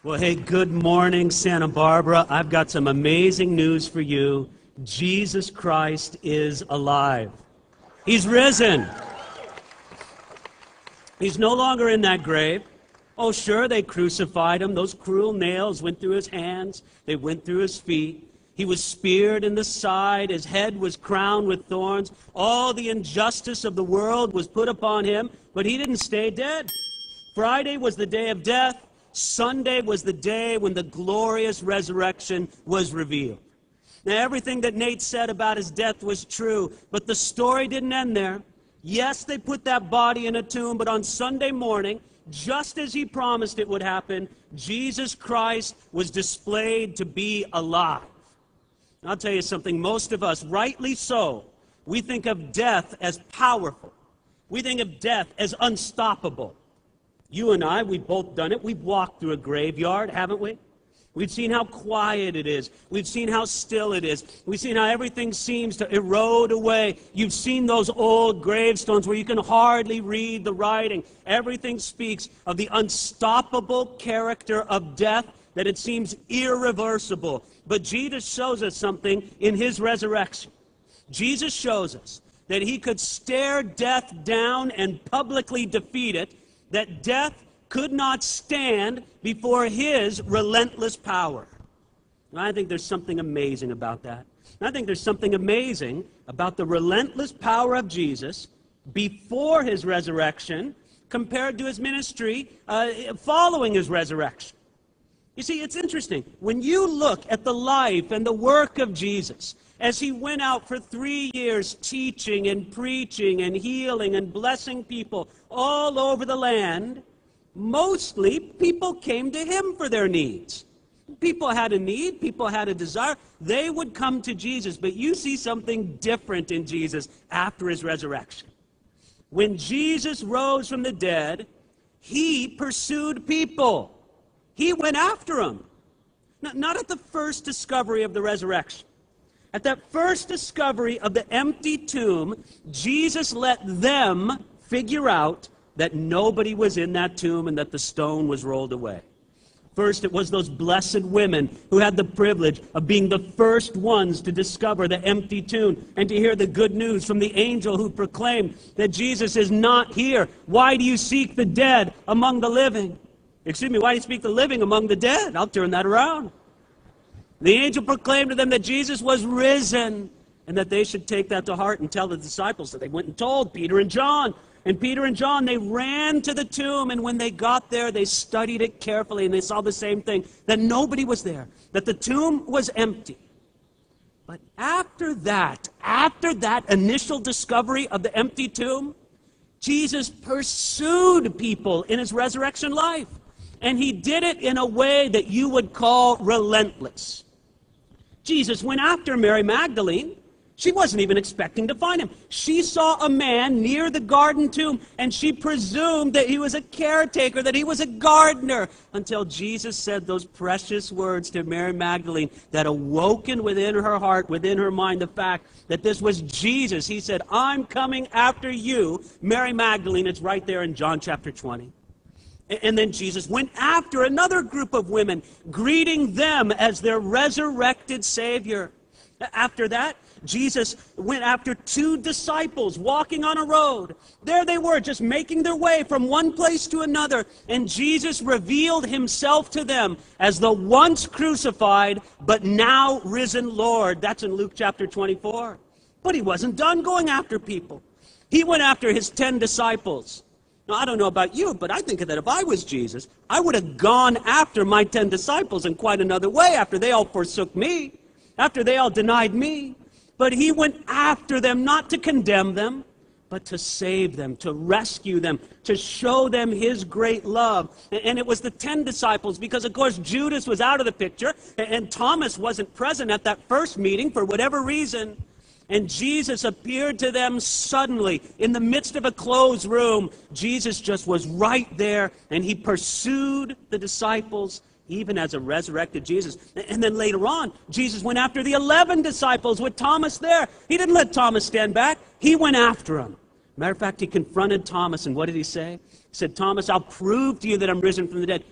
Well, hey, good morning, Santa Barbara. I've got some amazing news for you. Jesus Christ is alive. He's risen. He's no longer in that grave. Oh, sure, they crucified him. Those cruel nails went through his hands. They went through his feet. He was speared in the side. His head was crowned with thorns. All the injustice of the world was put upon him, but he didn't stay dead. Friday was the day of death. Sunday was the day when the glorious resurrection was revealed. Now, everything that Nate said about his death was true, but the story didn't end there. Yes, they put that body in a tomb, but on Sunday morning, just as he promised it would happen, Jesus Christ was displayed to be alive. I'll tell you something, most of us, rightly so, we think of death as powerful. We think of death as unstoppable. You and I, we've both done it. We've walked through a graveyard, haven't we? We've seen how quiet it is. We've seen how still it is. We've seen how everything seems to erode away. You've seen those old gravestones where you can hardly read the writing. Everything speaks of the unstoppable character of death, that it seems irreversible. But Jesus shows us something in his resurrection. Jesus shows us that he could stare death down and publicly defeat it, that death could not stand before his relentless power. And I think there's something amazing about that. And I think there's something amazing about the relentless power of Jesus before his resurrection compared to his ministry following his resurrection. You see, it's interesting. When you look at the life and the work of Jesus, as he went out for 3 years teaching and preaching and healing and blessing people all over the land, mostly people came to him for their needs. People had a need, people had a desire, they would come to Jesus. But you see something different in Jesus after his resurrection. When Jesus rose from the dead, he pursued people. He went after them. Not at the first discovery of the resurrection. At that first discovery of the empty tomb, Jesus let them figure out that nobody was in that tomb and that the stone was rolled away. First, it was those blessed women who had the privilege of being the first ones to discover the empty tomb and to hear the good news from the angel who proclaimed that Jesus is not here. Why do you seek the dead among the living? Excuse me, why do you seek the living among the dead? I'll turn that around. The angel proclaimed to them that Jesus was risen and that they should take that to heart and tell the disciples. So they went and told Peter and John. And Peter and John, they ran to the tomb, and when they got there, they studied it carefully, and they saw the same thing, that nobody was there, that the tomb was empty. But after that initial discovery of the empty tomb, Jesus pursued people in his resurrection life. And he did it in a way that you would call relentless. Jesus went after Mary Magdalene. She wasn't even expecting to find him. She saw a man near the garden tomb, and she presumed that he was a caretaker, that he was a gardener, until Jesus said those precious words to Mary Magdalene that awoken within her heart, within her mind, the fact that this was Jesus. He said, "I'm coming after you, Mary Magdalene." It's right there in John chapter 20. And then Jesus went after another group of women, greeting them as their resurrected Savior. After that, Jesus went after 2 disciples walking on a road. There they were, just making their way from one place to another. And Jesus revealed himself to them as the once crucified, but now risen Lord. That's in Luke chapter 24. But he wasn't done going after people. He went after his 10 disciples. Now, I don't know about you, but I think that if I was Jesus, I would have gone after my 10 disciples in quite another way after they all forsook me, after they all denied me. But he went after them, not to condemn them, but to save them, to rescue them, to show them his great love. And it was the 10 disciples, because of course Judas was out of the picture, and Thomas wasn't present at that first meeting for whatever reason. And Jesus appeared to them suddenly in the midst of a closed room. Jesus just was right there, and he pursued the disciples even as a resurrected Jesus. And then later on, Jesus went after the 11 disciples with Thomas there. He didn't let Thomas stand back. He went after him. Matter of fact, he confronted Thomas, and what did he say? He said, "Thomas, I'll prove to you that I'm risen from the dead."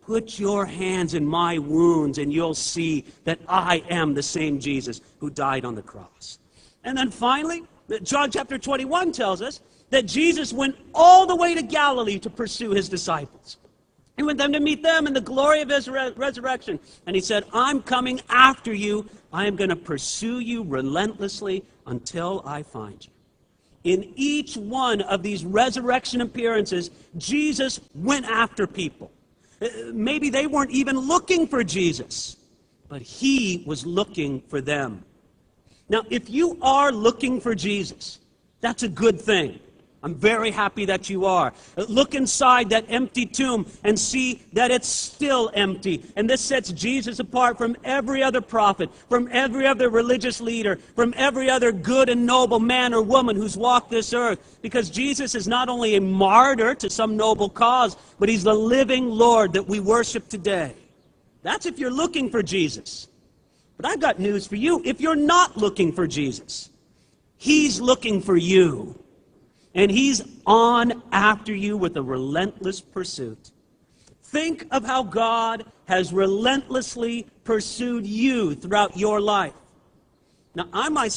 Put your hands in my wounds and you'll see that I am the same Jesus who died on the cross. And then finally, John chapter 21 tells us that Jesus went all the way to Galilee to pursue his disciples. He went them to meet them in the glory of his resurrection. And he said, I'm coming after you. I am going to pursue you relentlessly until I find you. In each one of these resurrection appearances, Jesus went after people. Maybe they weren't even looking for Jesus, but he was looking for them. Now, if you are looking for Jesus, that's a good thing. I'm very happy that you are. Look inside that empty tomb and see that it's still empty. And this sets Jesus apart from every other prophet, from every other religious leader, from every other good and noble man or woman who's walked this earth. Because Jesus is not only a martyr to some noble cause, but he's the living Lord that we worship today. That's if you're looking for Jesus. But I've got news for you. If you're not looking for Jesus, he's looking for you. And he's on after you with a relentless pursuit. Think of how God has relentlessly pursued you throughout your life. Now,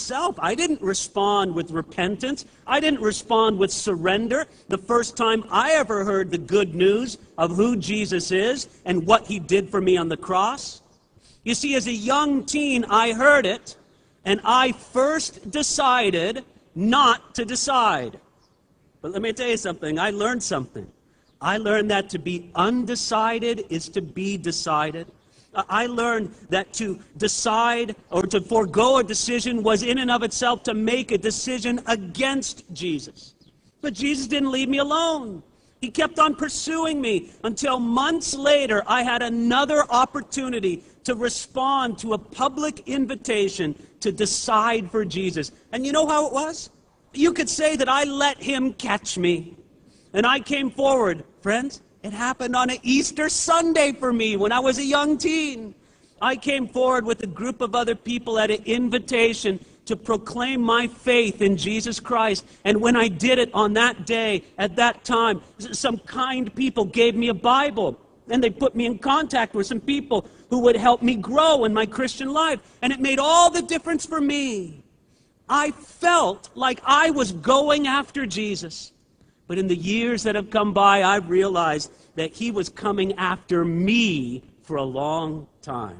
I didn't respond with repentance. I didn't respond with surrender the first time I ever heard the good news of who Jesus is and what he did for me on the cross. You see, as a young teen, I heard it, and I first decided not to decide. But let me tell you something. I learned something. I learned that to be undecided is to be decided. I learned that to decide or to forego a decision was in and of itself to make a decision against Jesus. But Jesus didn't leave me alone. He kept on pursuing me until months later I had another opportunity to respond to a public invitation to decide for Jesus. And you know how it was? You could say that I let him catch me. And I came forward. Friends, it happened on an Easter Sunday for me when I was a young teen. I came forward with a group of other people at an invitation to proclaim my faith in Jesus Christ. And when I did it on that day, at that time, some kind people gave me a Bible. And they put me in contact with some people who would help me grow in my Christian life. And it made all the difference for me. I felt like I was going after Jesus. But in the years that have come by, I've realized that he was coming after me for a long time.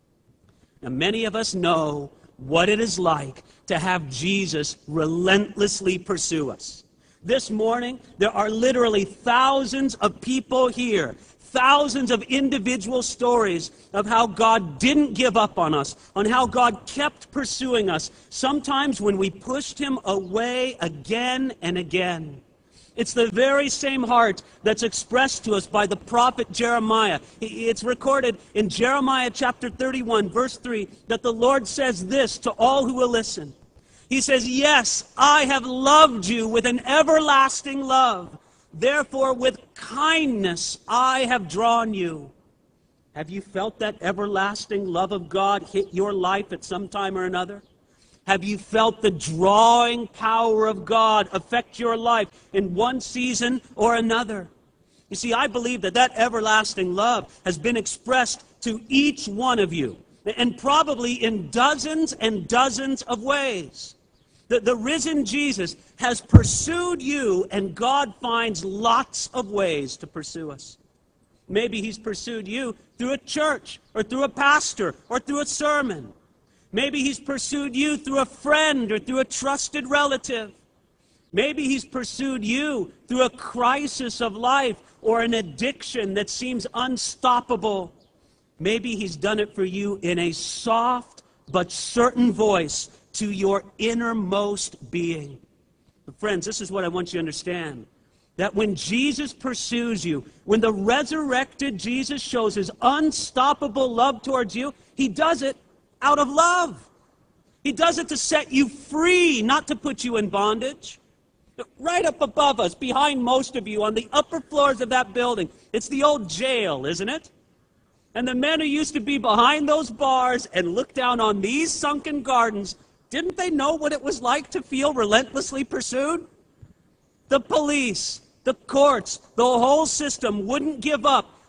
Now, many of us know what it is like to have Jesus relentlessly pursue us. This morning, there are literally thousands of people here, thousands of individual stories of how God didn't give up on us, on how God kept pursuing us, sometimes when we pushed him away again and again. It's the very same heart that's expressed to us by the prophet Jeremiah. It's recorded in Jeremiah chapter 31, verse 3, that the Lord says this to all who will listen. He says, "Yes, I have loved you with an everlasting love. Therefore, with kindness I have drawn you." Have you felt that everlasting love of God hit your life at some time or another? Have you felt the drawing power of God affect your life in one season or another? You see, I believe that that everlasting love has been expressed to each one of you, and probably in dozens and dozens of ways. The risen Jesus has pursued you, and God finds lots of ways to pursue us. Maybe he's pursued you through a church, or through a pastor, or through a sermon. Maybe he's pursued you through a friend or through a trusted relative. Maybe he's pursued you through a crisis of life or an addiction that seems unstoppable. Maybe he's done it for you in a soft but certain voice to your innermost being. But friends, this is what I want you to understand. That when Jesus pursues you, when the resurrected Jesus shows his unstoppable love towards you, he does it out of love. He does it to set you free, not to put you in bondage. Right up above us, behind most of you, on the upper floors of that building, it's the old jail, isn't it? And the men who used to be behind those bars and look down on these sunken gardens, didn't they know what it was like to feel relentlessly pursued? The police, the courts, the whole system wouldn't give up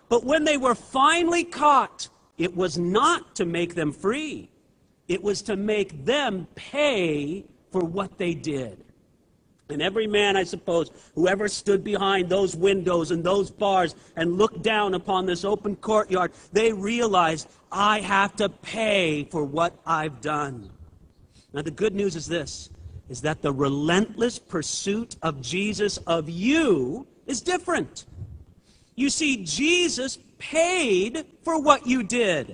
But when they were finally caught, it was not to make them free. It was to make them pay for what they did. And every man, I suppose, who ever stood behind those windows and those bars and looked down upon this open courtyard, they realized, I have to pay for what I've done. Now, the good news is this, is that the relentless pursuit of Jesus of you is different. You see, Jesus paid for what you did.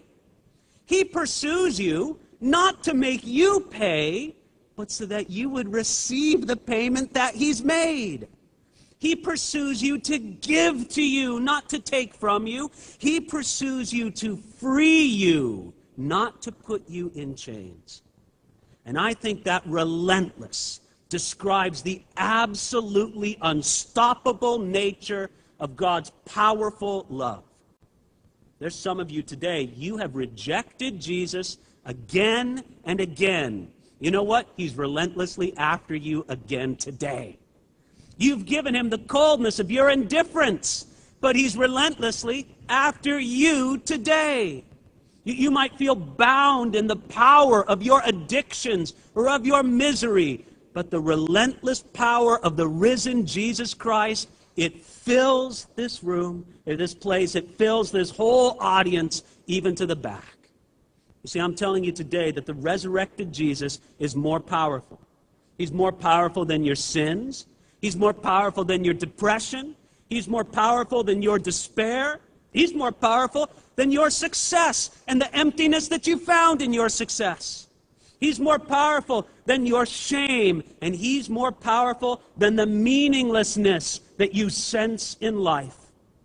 He pursues you not to make you pay, but so that you would receive the payment that he's made. He pursues you to give to you, not to take from you. He pursues you to free you, not to put you in chains. And I think that relentless describes the absolutely unstoppable nature of God's powerful love. There's some of you today, you have rejected Jesus again and again. You know what? He's relentlessly after you again today. You've given him the coldness of your indifference, but he's relentlessly after you today. You might feel bound in the power of your addictions or of your misery, but the relentless power of the risen Jesus Christ, it fills this room, or this place, it fills this whole audience, even to the back. You see, I'm telling you today that the resurrected Jesus is more powerful. He's more powerful than your sins. He's more powerful than your depression. He's more powerful than your despair. He's more powerful than your success and the emptiness that you found in your success. He's more powerful than your shame, and he's more powerful than the meaninglessness that you sense in life.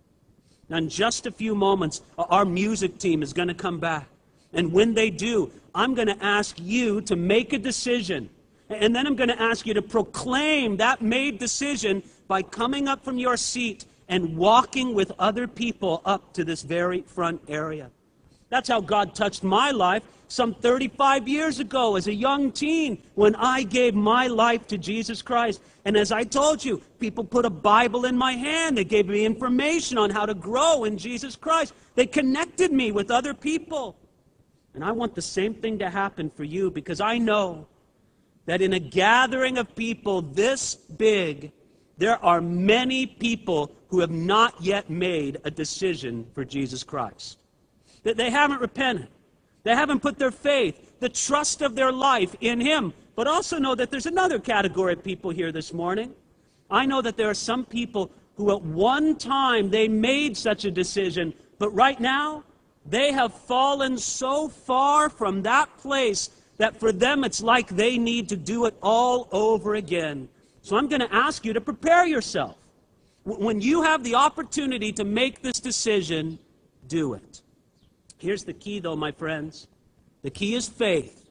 Now, in just a few moments, our music team is going to come back. And when they do, I'm going to ask you to make a decision. And then I'm going to ask you to proclaim that made decision by coming up from your seat and walking with other people up to this very front area. That's how God touched my life some 35 years ago as a young teen when I gave my life to Jesus Christ. And as I told you, people put a Bible in my hand. They gave me information on how to grow in Jesus Christ. They connected me with other people. And I want the same thing to happen for you, because I know that in a gathering of people this big, there are many people who have not yet made a decision for Jesus Christ. That they haven't repented. They haven't put their faith, the trust of their life in him. But also know that there's another category of people here this morning. I know that there are some people who at one time they made such a decision, but right now, they have fallen so far from that place that for them it's like they need to do it all over again. So I'm going to ask you to prepare yourself. When you have the opportunity to make this decision, do it. Here's the key, though, my friends. The key is faith.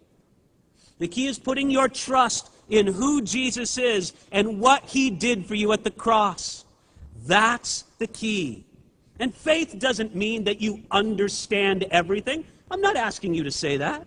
The key is putting your trust in who Jesus is and what he did for you at the cross. That's the key. And faith doesn't mean that you understand everything. I'm not asking you to say that.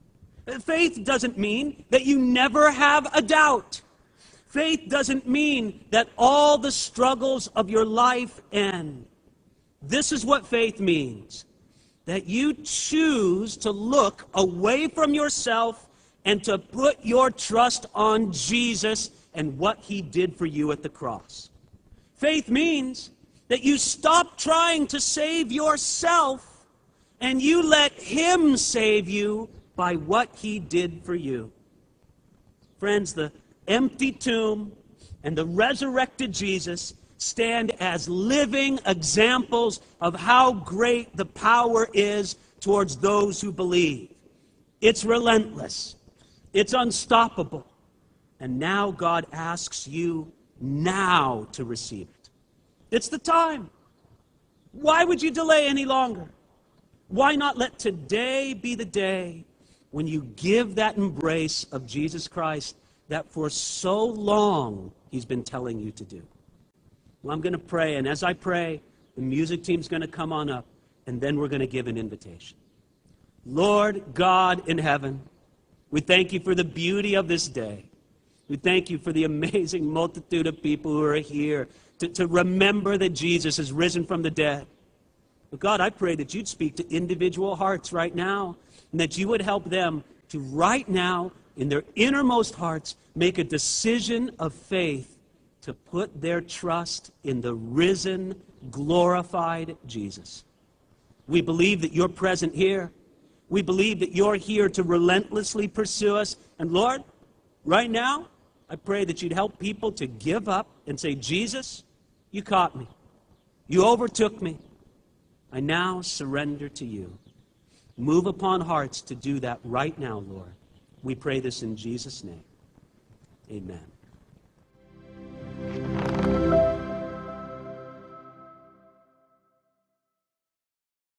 Faith doesn't mean that you never have a doubt. Faith doesn't mean that all the struggles of your life end. This is what faith means. That you choose to look away from yourself and to put your trust on Jesus and what he did for you at the cross. Faith means that you stop trying to save yourself and you let him save you by what he did for you. Friends, the empty tomb and the resurrected Jesus stand as living examples of how great the power is towards those who believe. It's relentless. It's unstoppable. And now God asks you now to receive it. It's the time. Why would you delay any longer? Why not let today be the day when you give that embrace of Jesus Christ that for so long he's been telling you to do? Well, I'm going to pray, and as I pray, the music team's going to come on up, and then we're going to give an invitation. Lord God in heaven, we thank you for the beauty of this day. We thank you for the amazing multitude of people who are here to remember that Jesus is risen from the dead. But God, I pray that you'd speak to individual hearts right now, and that you would help them to right now, in their innermost hearts, make a decision of faith to put their trust in the risen, glorified Jesus. We believe that you're present here. We believe that you're here to relentlessly pursue us. And Lord, right now, I pray that you'd help people to give up and say, Jesus, you caught me. You overtook me. I now surrender to you. Move upon hearts to do that right now, Lord. We pray this in Jesus' name. Amen.